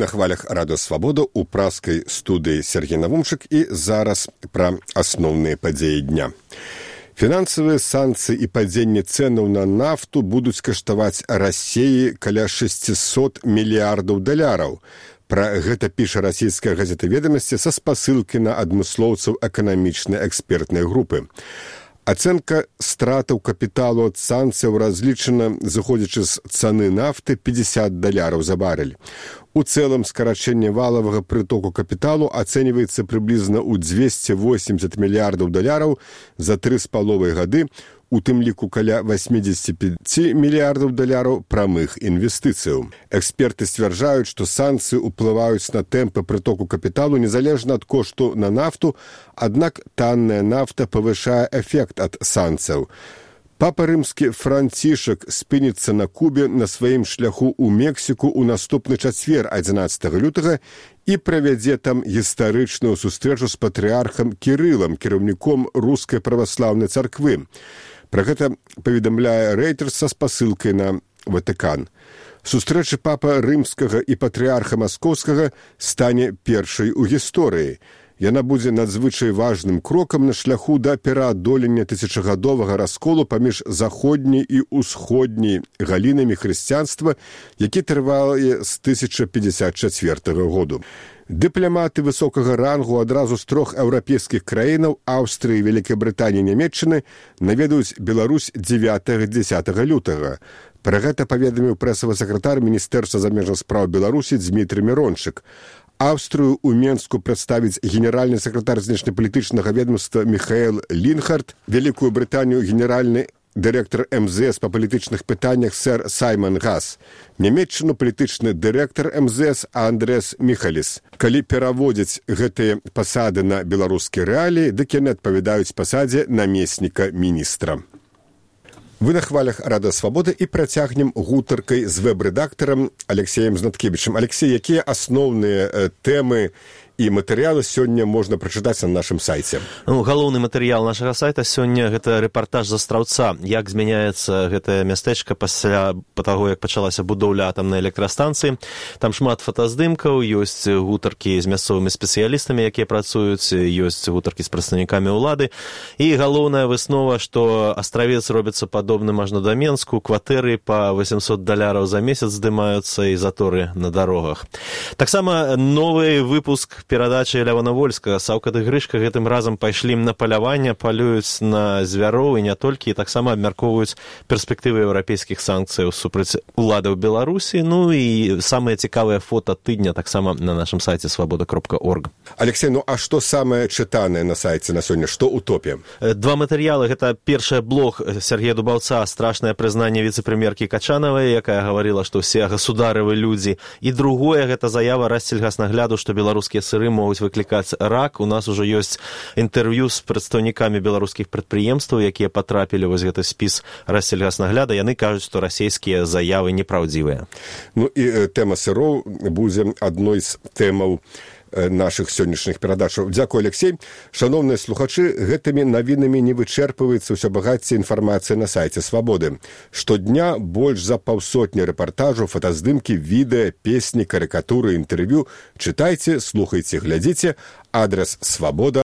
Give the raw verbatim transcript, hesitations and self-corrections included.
на хвалях Радио Свабода у праскай студыі Сергей Навумчык і зараз пра асноўныя падзеі дня. Фінансавыя санкцыі і падзенне цэнаў на нафту будуць каштаваць Расіі каля шэсцьсот мільярдаў даляраў. Пра гэта піша расійская газета «Ведамасці» са спасылкай на адмыслоўцаў эканамічнай экспертнай групы. Ацэнка стратаў капіталу ад санкцыяў разлічана, зыходзячы з цаны нафты, пятьдесят даляраў за барель. У цэлым скарачэнне валавага прытоку капіталу ацэньваецца прыблізна ў двести восемьдесят мільярдаў даляраў за тры з паловай гады, у тым ліку каля восемьдесят пять мільярдаў даляраў прамых інвестыцыяў. Эксперты сцвярджаюць, што санкцыі ўплываюць на тэмпы прытоку капіталу незалежна ад кошту на нафту, аднак танная нафта павышае эфект ад санкцыяў. Папа рымскі Францішак спыніцца на Кубе на сваім шляху ў Мексіку ў наступны чацвер адзінаццатага лютага і правядзе там гістарычную сустрэчу з патрыархам Кірылам, кіраўніком рускай праваслаўнай царквы. Пра гэта паведамляе Рэйтерс са спасылкай на Ватыкан. Сустрэча папа рымскага і патрыарха маскоўскага стане першай у гісторыі. Яна будзе надзвычай важным крокам на шляху да пераадолення тысячагадовага расколу паміж заходняй і ўсходняй галінамі хрысціянства, які трывае з тысяча пятьдесят четвёртага году. Дыпламаты высокага рангу адразу з трох еўрапейскіх краінаў Аўстрыі, Вялікай Брытаніі і Нямецчыны наведаюць Беларусь дзевятага-дзесятага лютага. Пра гэта паведаміў прэсавы сакратар Міністэрства замежных спраў Беларусі Дзмітрый Мірончык. Аўстрыю ў Менску прадставіць генеральны сакратар знешнепалітычнага ведомства Міхаэл Лінхард, Вялікую Брытанію генеральны дырэктар эм зэ эс па палітычных пытаннях сэр Саймон Гас, Нямецчыну палітычны дырэктар эм зэ эс Андрэс Міхаліс. Калі пераводзяць гэтыя пасады на беларускія рэаліі, дык яны адпавядаюць пасадзе намесніка міністра. Вы на хвалях Радио Свабода і працягнем гутаркай з вэб-рэдактарам Алексеем Знаткевічым. Алексей, якія асноўныя э, тэмы і матэрыялы сёння можна прачытаць на нашым сайце? Ну, галоўны матэрыял нашага сайта сёння гэта рэпартаж з Астраўца, як змяняецца гэтае мястэчка пасля таго, як пачалася будоўля атамнай электрастанцыі. Там шмат фотаздымкаў, ёсць гутаркі з мясцовымі спецыялістамі, якія працуюць, ёсць гутаркі з прадстаўнікамі ўлады. І галоўная выснова, што астравец робіцца падобным аж на да Менску, кватэры па восемьсот даляраў за месяц здымаюцца і заторы на дарогах. Таксама новы выпуск перадачы Лявона Вольскага «Саўка ды Грышка» гэтым разам пайшлі на паляванне, палююць на звяроў і не толькі, і таксама абмяркоўваюць перспектывы еўрапейскіх санкцыяў супраць уладаў Беларусі. Ну і самыя цікавыя фота тыдня таксама на нашым сайце свабода кропка орг. Алексей, ну а што самае чытанае на сайце на сёння? Што ў топе? Два матэрыялы. Гэта першы блог Сергея Дубаўца «Страшнае прызнанне віцэ-прэм'еркі Качанавай», якая гаварыла, што ўсе государывы людзі. І другое, гэта заява Рассельгаснагляду, што беларускія сыры могуць выклікаць рак. У нас ужо ёсць інтэрв'ю з прадстаўнікамі беларускіх прадпрыемстваў, якія патрапілі вось гэты спіс Рассельгаснагляда. Яны кажуць, што расійскія заявы непраўдзівыя. Ну і э, тэма сыроў будзе адной з тэмаў нашых сённяшніх перадачаў. Дзякуй, Алексей. Шановныя слухачы, гэтымі навінамі не вычэрпваецца ўсё багацце інфармацыі на сайце Свабоды. Штодня больш за паўсотні рэпартажаў, фотаздымкі, відэа, песні, карыкатуры, інтэрв'ю. Чытайце, слухайце, глядзіце. Адрес свабода